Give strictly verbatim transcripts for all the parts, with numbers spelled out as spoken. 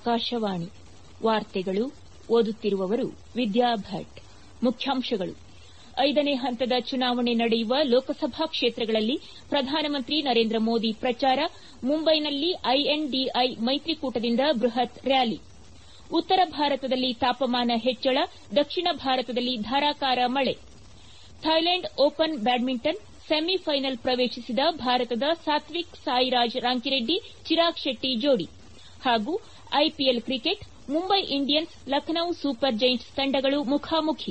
ಆಕಾಶವಾಣಿ ವಾರ್ತೆಗಳು ಓದುತ್ತಿರುವವರು ವಿದ್ಯಾ ಭಟ್. ಮುಖ್ಯಾಂಶಗಳು: ಐದನೇ ಹಂತದ ಚುನಾವಣೆ ನಡೆಯುವ ಲೋಕಸಭಾ ಕ್ಷೇತ್ರಗಳಲ್ಲಿ ಪ್ರಧಾನಮಂತ್ರಿ ನರೇಂದ್ರ ಮೋದಿ ಪ್ರಚಾರ. ಮುಂಬೈನಲ್ಲಿ ಐಎನ್ಡಿಐ ಮೈತ್ರಿಕೂಟದಿಂದ ಬೃಹತ್ ರ್ಯಾಲಿ. ಉತ್ತರ ಭಾರತದಲ್ಲಿ ತಾಪಮಾನ ಹೆಚ್ಚಳ, ದಕ್ಷಿಣ ಭಾರತದಲ್ಲಿ ಧಾರಾಕಾರ ಮಳೆ. ಥೈಲ್ಯಾಂಡ್ ಓಪನ್ ಬ್ಯಾಡ್ಮಿಂಟನ್ ಸೆಮಿಫೈನಲ್ ಪ್ರವೇಶಿಸಿದ ಭಾರತದ ಸಾತ್ವಿಕ್ ಸಾಯಿರಾಜ್ ರಾಂಕಿರೆಡ್ಡಿ ಚಿರಾಗ್ ಶೆಟ್ಟಿ ಜೋಡಿ. ಹಾಗೂ IPL cricket Mumbai Indians Lucknow super giants ತಂಡಗಳು ಮುಖಾಮುಖಿ.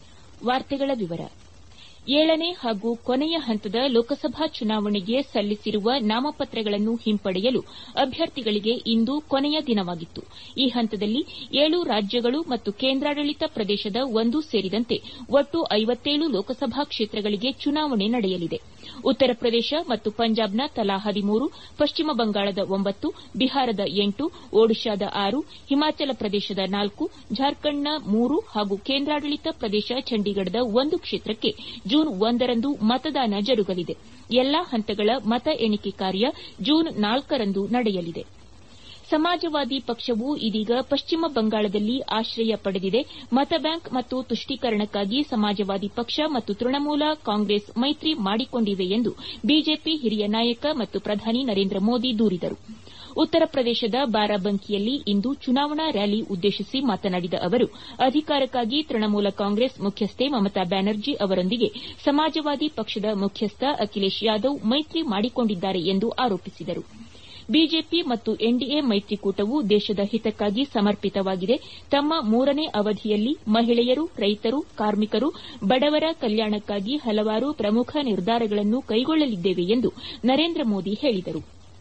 ಏಳನೇ ಹಾಗೂ ಕೊನೆಯ ಹಂತದ ಲೋಕಸಭಾ ಚುನಾವಣೆಗೆ ಸಲ್ಲಿಸಿರುವ ನಾಮಪತ್ರಗಳನ್ನು ಹಿಂಪಡೆಯಲು ಅಭ್ಯರ್ಥಿಗಳಿಗೆ ಇಂದು ಕೊನೆಯ ದಿನವಾಗಿತ್ತು. ಈ ಹಂತದಲ್ಲಿ ಏಳು ರಾಜ್ಯಗಳು ಮತ್ತು ಕೇಂದ್ರಾಡಳಿತ ಪ್ರದೇಶದ ಒಂದು ಸೇರಿದಂತೆ ಒಟ್ಟು ಐವತ್ತೇಳು ಲೋಕಸಭಾ ಕ್ಷೇತ್ರಗಳಿಗೆ ಚುನಾವಣೆ ನಡೆಯಲಿದೆ. ಉತ್ತರ ಪ್ರದೇಶ ಮತ್ತು ಪಂಜಾಬ್ನ ತಲಾ ಹದಿಮೂರು, ಪಶ್ಚಿಮ ಬಂಗಾಳದ ಒಂಬತ್ತು, ಬಿಹಾರದ ಎಂಟು, ಒಡಿಶಾದ ಆರು, ಹಿಮಾಚಲ ಪ್ರದೇಶದ ನಾಲ್ಕು, ಜಾರ್ಖಂಡ್ನ ಮೂರು ಹಾಗೂ ಕೇಂದ್ರಾಡಳಿತ ಪ್ರದೇಶ ಚಂಡೀಗಢದ ಒಂದು ಕ್ಷೇತ್ರಕ್ಕೆ ಜೂನ್ ಒಂದರಂದು ಮತದಾನ ಜರುಗಲಿದೆ. ಎಲ್ಲಾ ಹಂತಗಳ ಮತ ಎಣಿಕೆ ಕಾರ್ಯ ಜೂನ್ ನಾಲ್ಕರಂದು ನಡೆಯಲಿದೆ. ಸಮಾಜವಾದಿ ಪಕ್ಷವು ಇದೀಗ ಪಶ್ಚಿಮ ಬಂಗಾಳದಲ್ಲಿ ಆಶ್ರಯ ಪಡೆದಿದೆ. ಮತಬ್ಯಾಂಕ್ ಮತ್ತು ತುಷ್ಟೀಕರಣಕ್ಕಾಗಿ ಸಮಾಜವಾದಿ ಪಕ್ಷ ಮತ್ತು ತೃಣಮೂಲ ಕಾಂಗ್ರೆಸ್ ಮೈತ್ರಿ ಮಾಡಿಕೊಂಡಿವೆ ಎಂದು ಬಿಜೆಪಿ ಹಿರಿಯ ನಾಯಕ ಮತ್ತು ಪ್ರಧಾನಿ ನರೇಂದ್ರ ಮೋದಿ ದೂರಿದರು. ಉತ್ತರ ಪ್ರದೇಶದ ಬಾರಾಬಂಕಿಯಲ್ಲಿ ಇಂದು ಚುನಾವಣಾ ರ್ಯಾಲಿ ಉದ್ದೇಶಿಸಿ ಮಾತನಾಡಿದ ಅವರು, ಅಧಿಕಾರಕ್ಕಾಗಿ ತೃಣಮೂಲ ಕಾಂಗ್ರೆಸ್ ಮುಖ್ಯಸ್ಥೆ ಮಮತಾ ಬ್ಯಾನರ್ಜಿ ಅವರೊಂದಿಗೆ ಸಮಾಜವಾದಿ ಪಕ್ಷದ ಮುಖ್ಯಸ್ಥ ಅಖಿಲೇಶ್ ಯಾದವ್ ಮೈತ್ರಿ ಮಾಡಿಕೊಂಡಿದ್ದಾರೆ ಎಂದು ಆರೋಪಿಸಿದರು. ಬಿಜೆಪಿ ಮತ್ತು ಎನ್ಡಿಎ ಮೈತ್ರಿಕೂಟವು ದೇಶದ ಹಿತಕ್ಕಾಗಿ ಸಮರ್ಪಿತವಾಗಿದೆ. ತಮ್ಮ ಮೂರನೇ ಅವಧಿಯಲ್ಲಿ ಮಹಿಳೆಯರು, ರೈತರು, ಕಾರ್ಮಿಕರು, ಬಡವರ ಕಲ್ಯಾಣಕ್ಕಾಗಿ ಹಲವಾರು ಪ್ರಮುಖ ನಿರ್ಧಾರಗಳನ್ನು ಕೈಗೊಳ್ಳಲಿದ್ದೇವೆ ಎಂದು ನರೇಂದ್ರ ಮೋದಿ ಹೇಳಿದರು.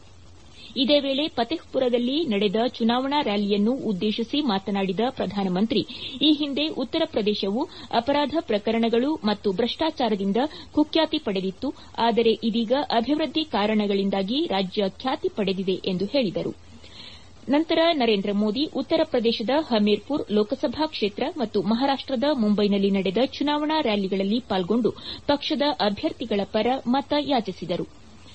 ಇದೇ ವೇಳೆ ಫತೇಪುರದಲ್ಲಿ ನಡೆದ ಚುನಾವಣಾ ರ್ಯಾಲಿಯನ್ನು ಉದ್ದೇಶಿಸಿ ಮಾತನಾಡಿದ ಪ್ರಧಾನಮಂತ್ರಿ, ಈ ಹಿಂದೆ ಉತ್ತರ ಪ್ರದೇಶವು ಅಪರಾಧ ಪ್ರಕರಣಗಳು ಮತ್ತು ಭ್ರಷ್ಟಾಚಾರದಿಂದ ಕುಖ್ಯಾತಿ ಪಡೆದಿತ್ತು. ಆದರೆ ಇದೀಗ ಅಭಿವೃದ್ಧಿ ಕಾರಣಗಳಿಂದಾಗಿ ರಾಜ್ಯ ಖ್ಯಾತಿ ಪಡೆದಿದೆ ಎಂದು ಹೇಳಿದರು. ನಂತರ ನರೇಂದ್ರ ಮೋದಿ ಉತ್ತರ ಪ್ರದೇಶದ ಹಮೀರ್ಪುರ್ ಲೋಕಸಭಾ ಕ್ಷೇತ್ರ ಮತ್ತು ಮಹಾರಾಷ್ಟದ ಮುಂಬೈನಲ್ಲಿ ನಡೆದ ಚುನಾವಣಾ ರ್ಯಾಲಿಗಳಲ್ಲಿ ಪಾಲ್ಗೊಂಡು ಪಕ್ಷದ ಅಭ್ಯರ್ಥಿಗಳ ಪರ ಮತ ಯಾಚಿಸಿದರು.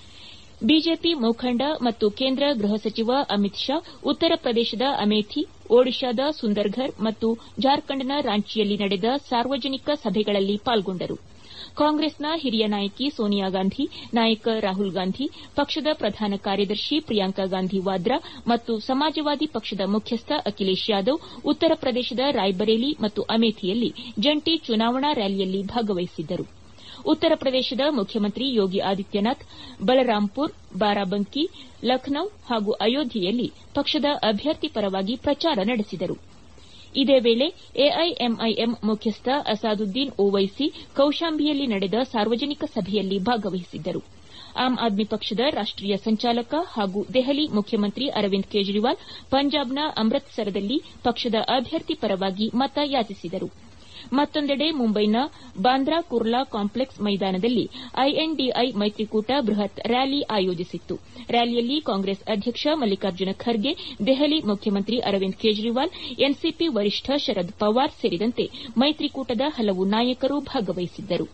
ಬಿಜೆಪಿ ಮುಖಂಡ ಮತ್ತು ಕೇಂದ್ರ ಗೃಹ ಸಚಿವ ಅಮಿತ್ ಶಾ ಉತ್ತರ ಪ್ರದೇಶದ ಅಮೇಥಿ, ಒಡಿಶಾದ ಸುಂದರ್ಘರ್ ಮತ್ತು ಜಾರ್ಖಂಡ್ನ ರಾಂಚಿಯಲ್ಲಿ ನಡೆದ ಸಾರ್ವಜನಿಕ ಸಭೆಗಳಲ್ಲಿ ಪಾಲ್ಗೊಂಡರು. ಕಾಂಗ್ರೆಸ್ನ ಹಿರಿಯ ನಾಯಕಿ ಸೋನಿಯಾ ಗಾಂಧಿ, ನಾಯಕ ರಾಹುಲ್ ಗಾಂಧಿ, ಪಕ್ಷದ ಪ್ರಧಾನ ಕಾರ್ಯದರ್ಶಿ ಪ್ರಿಯಾಂಕಾ ಗಾಂಧಿ ವಾದ್ರಾ ಮತ್ತು ಸಮಾಜವಾದಿ ಪಕ್ಷದ ಮುಖ್ಯಸ್ಥ ಅಖಿಲೇಶ್ ಯಾದವ್ ಉತ್ತರ ಪ್ರದೇಶದ ರಾಯ್ಬರೇಲಿ ಮತ್ತು ಅಮೇಥಿಯಲ್ಲಿ ಜಂಟಿ ಚುನಾವಣಾ ರ್ಯಾಲಿಯಲ್ಲಿ ಭಾಗವಹಿಸಿದ್ದರು. ಉತ್ತರ ಪ್ರದೇಶದ ಮುಖ್ಯಮಂತ್ರಿ ಯೋಗಿ ಆದಿತ್ಯನಾಥ್ ಬಲರಾಂಪುರ್, ಬಾರಾಬಂಕಿ, ಲಖನೌ ಹಾಗೂ ಅಯೋಧ್ಯೆಯಲ್ಲಿ ಪಕ್ಷದ ಅಭ್ಯರ್ಥಿ ಪರವಾಗಿ ಪ್ರಚಾರ ನಡೆಸಿದರು. ಇದೇ ವೇಳೆ ಎಐಎಂಐಎಂ ಮುಖ್ಯಸ್ಥ ಅಸಾದುದ್ದೀನ್ ಓವೈಸಿ ಕೌಶಾಂಬಿಯಲ್ಲಿ ನಡೆದ ಸಾರ್ವಜನಿಕ ಸಭೆಯಲ್ಲಿ ಭಾಗವಹಿಸಿದ್ದರು. ಆಮ್ ಆದ್ಮಿ ಪಕ್ಷದ ರಾಷ್ಟೀಯ ಸಂಚಾಲಕ ಹಾಗೂ ದೆಹಲಿ ಮುಖ್ಯಮಂತ್ರಿ ಅರವಿಂದ್ ಕೇಜ್ರಿವಾಲ್ ಪಂಜಾಬ್ನ ಅಮೃತಸರದಲ್ಲಿ ಪಕ್ಷದ ಅಭ್ಯರ್ಥಿ ಪರವಾಗಿ ಮತ ಯಾಚಿಸಿದರು. ಮತ್ತೊಂದೆಡೆ ಮುಂಬೈನ ಬಾಂದ್ರಾ ಕುರ್ಲಾ ಕಾಂಪ್ಲೆಕ್ಸ್ ಮೈದಾನದಲ್ಲಿ ಐಎನ್ಡಿಐ ಮೈತ್ರಿಕೂಟ ಬೃಹತ್ ರ್ಯಾಲಿ ಆಯೋಜಿಸಿತ್ತು. ರ್ಯಾಲಿಯಲ್ಲಿ ಕಾಂಗ್ರೆಸ್ ಅಧ್ಯಕ್ಷ ಮಲ್ಲಿಕಾರ್ಜುನ ಖರ್ಗೆ, ದೆಹಲಿ ಮುಖ್ಯಮಂತ್ರಿ ಅರವಿಂದ್ ಕೇಜ್ರಿವಾಲ್, ಎನ್ಸಿಪಿ ವರಿಷ್ಠ ಶರದ್ ಪವಾರ್ ಸೇರಿದಂತೆ ಮೈತ್ರಿಕೂಟದ ಹಲವು ನಾಯಕರು ಭಾಗವಹಿಸಿದ್ದರು.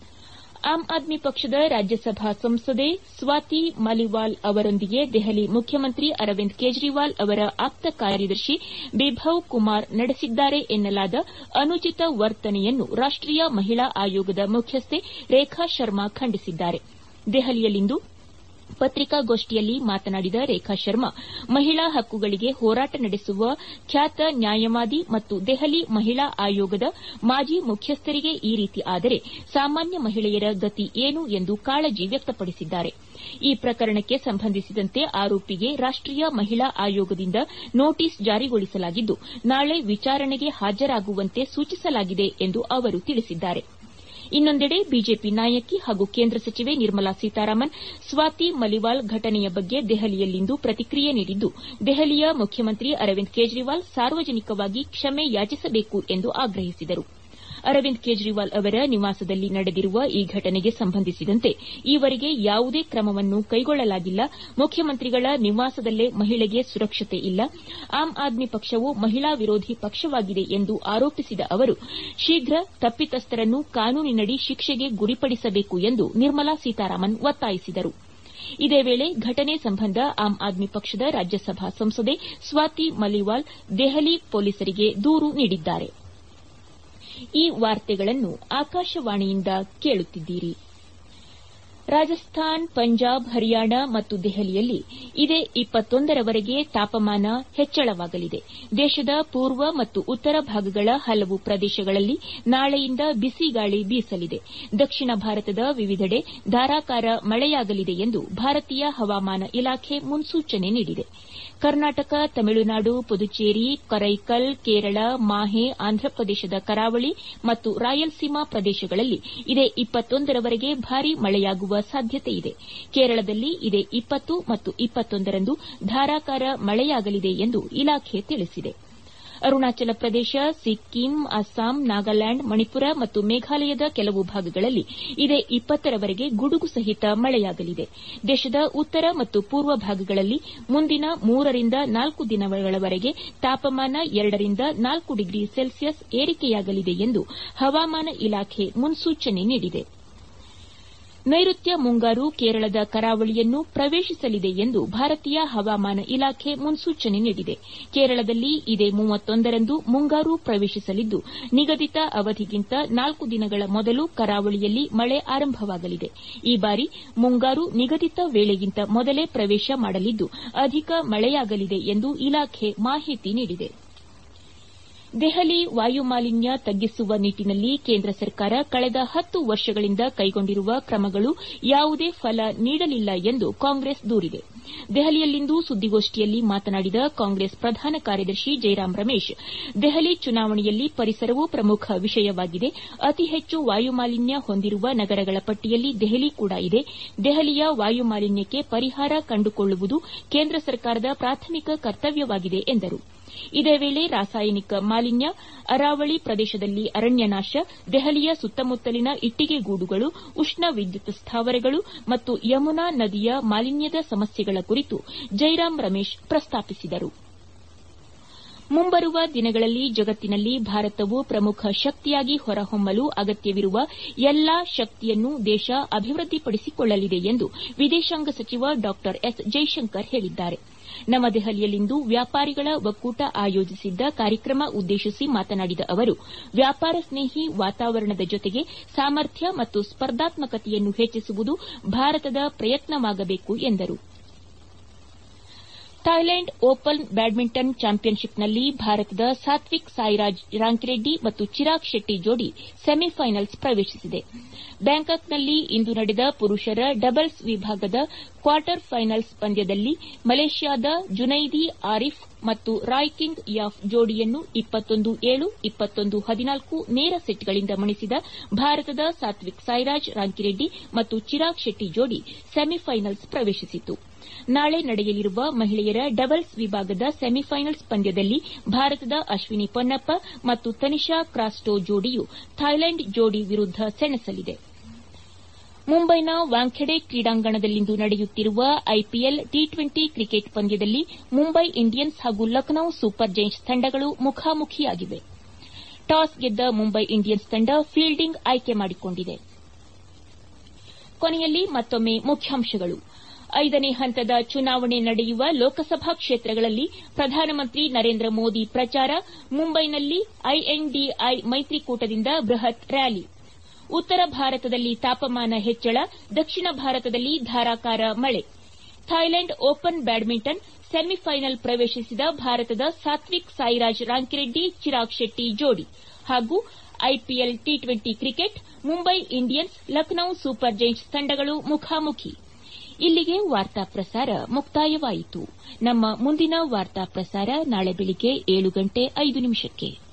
ಆಮ್ ಆದ್ಮಿ ಪಕ್ಷದ ರಾಜ್ಯಸಭಾ ಸಂಸದೆ ಸ್ವಾತಿ ಮಾಲಿವಾಲ್ ಅವರೊಂದಿಗೆ ದೆಹಲಿ ಮುಖ್ಯಮಂತ್ರಿ ಅರವಿಂದ್ ಕೇಜ್ರಿವಾಲ್ ಅವರ ಆಪ್ತ ಕಾರ್ಯದರ್ಶಿ ಬಿಭವ್ ಕುಮಾರ್ ನಡೆಸಿದ್ದಾರೆ ಎನ್ನಲಾದ ಅನುಚಿತ ವರ್ತನೆಯನ್ನು ರಾಷ್ಟೀಯ ಮಹಿಳಾ ಆಯೋಗದ ಮುಖ್ಯಸ್ಥೆ ರೇಖಾ ಶರ್ಮಾ ಖಂಡಿಸಿದ್ದಾರೆ. ದೆಹಲಿಯಲ್ಲಿಂದು ಪತ್ರಿಕಾಗೋಷ್ಠಿಯಲ್ಲಿ ಮಾತನಾಡಿದ ರೇಖಾ ಶರ್ಮಾ, ಮಹಿಳಾ ಹಕ್ಕುಗಳಿಗೆ ಹೋರಾಟ ನಡೆಸುವ ಖ್ಯಾತ ನ್ಯಾಯವಾದಿ ಮತ್ತು ದೆಹಲಿ ಮಹಿಳಾ ಆಯೋಗದ ಮಾಜಿ ಮುಖ್ಯಸ್ಥರಿಗೆ ಈ ರೀತಿ ಆದರೆ ಸಾಮಾನ್ಯ ಮಹಿಳೆಯರ ಗತಿ ಏನು ಎಂದು ಕಾಳಜಿ ವ್ಯಕ್ತಪಡಿಸಿದ್ದಾರೆ. ಈ ಪ್ರಕರಣಕ್ಕೆ ಸಂಬಂಧಿಸಿದಂತೆ ಆರೋಪಿಗೆ ರಾಷ್ಟೀಯ ಮಹಿಳಾ ಆಯೋಗದಿಂದ ನೋಟಿಸ್ ಜಾರಿಗೊಳಿಸಲಾಗಿದ್ದು, ನಾಳೆ ವಿಚಾರಣೆಗೆ ಹಾಜರಾಗುವಂತೆ ಸೂಚಿಸಲಾಗಿದೆ ಎಂದು ಅವರು ತಿಳಿಸಿದ್ದಾರೆ. ಇನ್ನೊಂದೆಡೆ ಬಿಜೆಪಿ ನಾಯಕಿ ಹಾಗೂ ಕೇಂದ್ರ ಸಚಿವೆ ನಿರ್ಮಲಾ ಸೀತಾರಾಮನ್ ಸ್ವಾತಿ ಮಲಿವಾಲ್ ಘಟನೆಯ ಬಗ್ಗೆ ದೆಹಲಿಯಲ್ಲಿಂದು ಪ್ರತಿಕ್ರಿಯೆ ನೀಡಿದ್ದು, ದೆಹಲಿಯ ಮುಖ್ಯಮಂತ್ರಿ ಅರವಿಂದ್ ಕೇಜ್ರಿವಾಲ್ ಸಾರ್ವಜನಿಕವಾಗಿ ಕ್ಷಮೆ ಯಾಚಿಸಬೇಕು ಎಂದು ಆಗ್ರಹಿಸಿದರು. ಅರವಿಂದ್ ಕೇಜ್ರಿವಾಲ್ ಅವರ ನಿವಾಸದಲ್ಲಿ ನಡೆದಿರುವ ಈ ಘಟನೆಗೆ ಸಂಬಂಧಿಸಿದಂತೆ ಈವರೆಗೆ ಯಾವುದೇ ಕ್ರಮವನ್ನು ಕೈಗೊಳ್ಳಲಾಗಿಲ್ಲ. ಮುಖ್ಯಮಂತ್ರಿಗಳ ನಿವಾಸದಲ್ಲೇ ಮಹಿಳೆಗೆ ಸುರಕ್ಷತೆ ಇಲ್ಲ. ಆಮ್ ಆದ್ಮಿ ಪಕ್ಷವು ಮಹಿಳಾ ವಿರೋಧಿ ಪಕ್ಷವಾಗಿದೆ ಎಂದು ಆರೋಪಿಸಿದ ಅವರು, ಶೀಘ್ರ ತಪ್ಪಿತಸ್ಥರನ್ನು ಕಾನೂನಿನಡಿ ಶಿಕ್ಷೆಗೆ ಗುರಿಪಡಿಸಬೇಕು ಎಂದು ನಿರ್ಮಲಾ ಸೀತಾರಾಮನ್ ಒತ್ತಾಯಿಸಿದರು. ಇದೇ ವೇಳೆ ಘಟನೆ ಸಂಬಂಧ ಆಮ್ ಆದ್ಮಿ ಪಕ್ಷದ ರಾಜ್ಯಸಭಾ ಸಂಸದೆ ಸ್ವಾತಿ ಮಲಿವಾಲ್ ದೆಹಲಿ ಪೊಲೀಸರಿಗೆ ದೂರು ನೀಡಿದ್ದಾರೆ. ಈ ವಾರ್ತೆಗಳನ್ನು ಆಕಾಶವಾಣಿಯಿಂದ ಕೇಳುತ್ತಿದ್ದೀರಿ. ರಾಜಸ್ಥಾನ್, ಪಂಜಾಬ್, ಹರಿಯಾಣ ಮತ್ತು ದೆಹಲಿಯಲ್ಲಿ ಇದೇ ಇಪ್ಪತ್ತೊಂದರವರೆಗೆ ತಾಪಮಾನ ಹೆಚ್ಚಳವಾಗಲಿದೆ. ದೇಶದ ಪೂರ್ವ ಮತ್ತು ಉತ್ತರ ಭಾಗಗಳ ಹಲವು ಪ್ರದೇಶಗಳಲ್ಲಿ ನಾಳೆಯಿಂದ ಬಿಸಿಗಾಳಿ ಬೀಸಲಿದೆ. ದಕ್ಷಿಣ ಭಾರತದ ವಿವಿಧೆಡೆ ಧಾರಾಕಾರ ಮಳೆಯಾಗಲಿದೆ ಎಂದು ಭಾರತೀಯ ಹವಾಮಾನ ಇಲಾಖೆ ಮುನ್ಸೂಚನೆ ನೀಡಿದೆ. ಕರ್ನಾಟಕ, ತಮಿಳುನಾಡು, ಪುದುಚೇರಿ, ಕರೈಕಲ್, ಕೇರಳ, ಮಾಹೆ, ಆಂಧ್ರಪ್ರದೇಶದ ಕರಾವಳಿ ಮತ್ತು ರಾಯಲಸೀಮಾ ಪ್ರದೇಶಗಳಲ್ಲಿ ಇದೇ ಇಪ್ಪತ್ತೊಂದರವರೆಗೆ ಭಾರೀ ಮಳೆಯಾಗುವ ಸಾಧ್ಯತೆಯಿದೆ. ಕೇರಳದಲ್ಲಿ ಇದೇ ಇಪ್ಪತ್ತು ಮತ್ತು ಇಪ್ಪತ್ತೊಂದರಂದು ಧಾರಾಕಾರ ಮಳೆಯಾಗಲಿದೆ ಎಂದು ಇಲಾಖೆ ತಿಳಿಸಿದೆ. ಅರುಣಾಚಲ ಪ್ರದೇಶ, ಸಿಕ್ಕಿಂ, ಅಸ್ಸಾಂ, ನಾಗಾಲ್ಯಾಂಡ್, ಮಣಿಪುರ ಮತ್ತು ಮೇಘಾಲಯದ ಕೆಲವು ಭಾಗಗಳಲ್ಲಿ ಇದೇ ಇಪ್ಪತ್ತರವರೆಗೆ ಗುಡುಗು ಸಹಿತ ಮಳೆಯಾಗಲಿದೆ. ದೇಶದ ಉತ್ತರ ಮತ್ತು ಪೂರ್ವ ಭಾಗಗಳಲ್ಲಿ ಮುಂದಿನ ಮೂರರಿಂದ ನಾಲ್ಕು ದಿನಗಳವರೆಗೆ ತಾಪಮಾನ ಎರಡರಿಂದ ನಾಲ್ಕು ಡಿಗ್ರಿ ಸೆಲ್ಸಿಯಸ್ ಏರಿಕೆಯಾಗಲಿದೆ ಎಂದು ಹವಾಮಾನ ಇಲಾಖೆ ಮುನ್ಸೂಚನೆ ನೀಡಿದೆ. ನೈಋತ್ಯ ಮುಂಗಾರು ಕೇರಳದ ಕರಾವಳಿಯನ್ನು ಪ್ರವೇಶಿಸಲಿದೆ ಎಂದು ಭಾರತೀಯ ಹವಾಮಾನ ಇಲಾಖೆ ಮುನ್ಸೂಚನೆ ನೀಡಿದೆ. ಕೇರಳದಲ್ಲಿ ಇದೇ ಮೂವತ್ತೊಂದರಂದು ಮುಂಗಾರು ಪ್ರವೇಶಿಸಲಿದ್ದು, ನಿಗದಿತ ಅವಧಿಗಿಂತ ನಾಲ್ಕು ದಿನಗಳ ಮೊದಲು ಕರಾವಳಿಯಲ್ಲಿ ಮಳೆ ಆರಂಭವಾಗಲಿದೆ. ಈ ಬಾರಿ ಮುಂಗಾರು ನಿಗದಿತ ವೇಳೆಗಿಂತ ಮೊದಲೇ ಪ್ರವೇಶ ಮಾಡಲಿದ್ದು, ಅಧಿಕ ಮಳೆಯಾಗಲಿದೆ ಎಂದು ಇಲಾಖೆ ಮಾಹಿತಿ ನೀಡಿದೆ. ದೆಹಲಿ ವಾಯುಮಾಲಿನ್ಯ ತಗ್ಗಿಸುವ ನಿಟ್ಟಿನಲ್ಲಿ ಕೇಂದ್ರ ಸರ್ಕಾರ ಕಳೆದ ಹತ್ತು ವರ್ಷಗಳಿಂದ ಕೈಗೊಂಡಿರುವ ಕ್ರಮಗಳು ಯಾವುದೇ ಫಲ ನೀಡಲಿಲ್ಲ ಎಂದು ಕಾಂಗ್ರೆಸ್ ದೂರಿದೆ. ದೆಹಲಿಯಲ್ಲಿಂದು ಸುದ್ದಿಗೋಷ್ಠಿಯಲ್ಲಿ ಮಾತನಾಡಿದ ಕಾಂಗ್ರೆಸ್ ಪ್ರಧಾನ ಕಾರ್ಯದರ್ಶಿ ಜೈರಾಂ ರಮೇಶ್, ದೆಹಲಿ ಚುನಾವಣೆಯಲ್ಲಿ ಪರಿಸರವೂ ಪ್ರಮುಖ ವಿಷಯವಾಗಿದೆ. ಅತಿ ಹೆಚ್ಚು ವಾಯುಮಾಲಿನ್ಯ ಹೊಂದಿರುವ ನಗರಗಳ ಪಟ್ಟಿಯಲ್ಲಿ ದೆಹಲಿ ಕೂಡ ಇದೆ. ದೆಹಲಿಯ ವಾಯುಮಾಲಿನ್ಯಕ್ಕೆ ಪರಿಹಾರ ಕಂಡುಕೊಳ್ಳುವುದು ಕೇಂದ್ರ ಸರ್ಕಾರದ ಪ್ರಾಥಮಿಕ ಕರ್ತವ್ಯವಾಗಿದೆ ಎಂದರು. ಇದೇ ವೇಳೆ ರಾಸಾಯನಿಕ ಮಾಲಿನ್ಯ, ಅರಾವಳಿ ಪ್ರದೇಶದಲ್ಲಿ ಅರಣ್ಯನಾಶ, ದೆಹಲಿಯ ಸುತ್ತಮುತ್ತಲಿನ ಇಟ್ಟಿಗೆಗೂಡುಗಳು, ಉಷ್ಣ ವಿದ್ಯುತ್ ಸ್ಥಾವರಗಳು ಮತ್ತು ಯಮುನಾ ನದಿಯ ಮಾಲಿನ್ಯದ ಸಮಸ್ಯೆಗಳ ಕುರಿತು ಜೈರಾಂ ರಮೇಶ್ ಪ್ರಸ್ತಾಪಿಸಿದರು. ಮುಂಬರುವ ದಿನಗಳಲ್ಲಿ ಜಗತ್ತಿನಲ್ಲಿ ಭಾರತವು ಪ್ರಮುಖ ಶಕ್ತಿಯಾಗಿ ಹೊರಹೊಮ್ಮಲು ಅಗತ್ಯವಿರುವ ಎಲ್ಲಾ ಶಕ್ತಿಯನ್ನು ದೇಶ ಅಭಿವೃದ್ಧಿಪಡಿಸಿಕೊಳ್ಳಲಿದೆ ಎಂದು ವಿದೇಶಾಂಗ ಸಚಿವ ಡಾ ಎಸ್ ಜೈಶಂಕರ್ ಹೇಳಿದ್ದಾರೆ. ನವದೆಹಲಿಯಲ್ಲಿಂದು ವ್ಯಾಪಾರಿಗಳ ಒಕ್ಕೂಟ ಆಯೋಜಿಸಿದ್ದ ಕಾರ್ಯಕ್ರಮ ಉದ್ದೇಶಿಸಿ ಮಾತನಾಡಿದ ಅವರು, ವ್ಯಾಪಾರ ಸ್ನೇಹಿ ವಾತಾವರಣದ ಜೊತೆಗೆ ಸಾಮರ್ಥ್ಯ ಮತ್ತು ಸ್ಪರ್ಧಾತ್ಮಕತೆಯನ್ನು ಹೆಚ್ಚಿಸುವುದು ಭಾರತದ ಪ್ರಯತ್ನವಾಗಬೇಕು ಎಂದರು. ಥಾಯ್ಲೆಂಡ್ ಓಪನ್ ಬ್ಯಾಡ್ಮಿಂಟನ್ ಚಾಂಪಿಯನ್ಶಿಪ್ನಲ್ಲಿ ಭಾರತದ ಸಾತ್ವಿಕ್ ಸಾಯಿರಾಜ್ ರಾಂಕಿರೆಡ್ಡಿ ಮತ್ತು ಚಿರಾಗ್ ಶೆಟ್ಟಿ ಜೋಡಿ ಸೆಮಿಫೈನಲ್ಸ್ ಪ್ರವೇಶಿಸಿದೆ. ಬ್ಯಾಂಕಾಕ್ನಲ್ಲಿ ಇಂದು ನಡೆದ ಪುರುಷರ ಡಬಲ್ಸ್ ವಿಭಾಗದ ಕ್ವಾರ್ಟರ್ ಫೈನಲ್ಸ್ ಪಂದ್ಯದಲ್ಲಿ ಮಲೇಷ್ಯಾದ ಜುನೈದಿ ಆರಿಫ್ ಮತ್ತು ರಾಯ್ ಕಿಂಗ್ ಯಾಫ್ ಜೋಡಿಯನ್ನು ಇಪ್ಪತ್ತೊಂದು ಏಳು, ಇಪ್ಪತ್ತೊಂದು ಹದಿನಾಲ್ಕು ನೇರ ಸೆಟ್ಗಳಿಂದ ಮಣಿಸಿದ ಭಾರತದ ಸಾತ್ವಿಕ್ ಸಾಯಿರಾಜ್ ರಾಂಕಿರೆಡ್ಡಿ ಮತ್ತು ಚಿರಾಗ್ ಶೆಟ್ಟಿ ಜೋಡಿ ಸೆಮಿಫೈನಲ್ಸ್ ಪ್ರವೇಶಿಸಿತು. ನಾಳೆ ನಡೆಯಲಿರುವ ಮಹಿಳೆಯರ ಡಬಲ್ಸ್ ವಿಭಾಗದ ಸೆಮಿಫೈನಲ್ಸ್ ಪಂದ್ಯದಲ್ಲಿ ಭಾರತದ ಅಶ್ವಿನಿ ಪೊನ್ನಪ್ಪ ಮತ್ತು ತನಿಷಾ ಕ್ರಾಸ್ಟೋ ಜೋಡಿಯು ಥಾಯ್ಲೆಂಡ್ ಜೋಡಿ ವಿರುದ್ಧ ಸೆಣಸಲಿದೆ. ಮುಂಬೈನ ವಾಂಖೆಡೆ ಕ್ರೀಡಾಂಗಣದಲ್ಲಿಂದು ನಡೆಯುತ್ತಿರುವ ಐಪಿಎಲ್ ಟಿ ಟ್ವೆಂಟಿ ಕ್ರಿಕೆಟ್ ಪಂದ್ಯದಲ್ಲಿ ಮುಂಬೈ ಇಂಡಿಯನ್ಸ್ ಹಾಗೂ ಲಖನೌ ಸೂಪರ್ ಜೈಂಟ್ಸ್ ತಂಡಗಳು ಮುಖಾಮುಖಿಯಾಗಿವೆ. ಟಾಸ್ ಗೆದ್ದ ಮುಂಬೈ ಇಂಡಿಯನ್ಸ್ ತಂಡ ಫೀಲ್ಡಿಂಗ್ ಆಯ್ಕೆ ಮಾಡಿಕೊಂಡಿದೆ. ಕೊನೆಯಲ್ಲಿ ಮತ್ತೊಮ್ಮೆ ಮುಖ್ಯಾಂಶಗಳು. ಐದನೇ ಹಂತದ ಚುನಾವಣೆ ನಡೆಯುವ ಲೋಕಸಭಾ ಕ್ಷೇತ್ರಗಳಲ್ಲಿ ಪ್ರಧಾನಮಂತ್ರಿ ನರೇಂದ್ರ ಮೋದಿ ಪ್ರಚಾರ. ಮುಂಬೈನಲ್ಲಿ ಐಎನ್ಡಿಐ ಮೈತ್ರಿಕೂಟದಿಂದ ಬೃಹತ್ ರ್ಯಾಲಿ. ಉತ್ತರ ಭಾರತದಲ್ಲಿ ತಾಪಮಾನ ಹೆಚ್ಚಳ, ದಕ್ಷಿಣ ಭಾರತದಲ್ಲಿ ಧಾರಾಕಾರ ಮಳೆ. ಥಾಯ್ಲೆಂಡ್ ಓಪನ್ ಬ್ಯಾಡ್ಮಿಂಟನ್ ಸೆಮಿಫೈನಲ್ ಪ್ರವೇಶಿಸಿದ ಭಾರತದ ಸಾತ್ವಿಕ್ ಸಾಯಿರಾಜ್ ರಾಂಕಿರೆಡ್ಡಿ ಚಿರಾಗ್ ಶೆಟ್ಟಿ ಜೋಡಿ. ಹಾಗೂ IPL T twenty cricket Mumbai Indians Lucknow super giants ತಂಡಗಳು ಮುಖಾಮುಖಿ. ಇಲ್ಲಿಗೆ ವಾರ್ತಾ ಪ್ರಸಾರ ಮುಕ್ತಾಯವಾಯಿತು. ನಮ್ಮ ಮುಂದಿನ ವಾರ್ತಾ ಪ್ರಸಾರ ನಾಳೆ ಬೆಳಿಗ್ಗೆ ಏಳು ಗಂಟೆ ಐದು ನಿಮಿಷಕ್ಕೆ.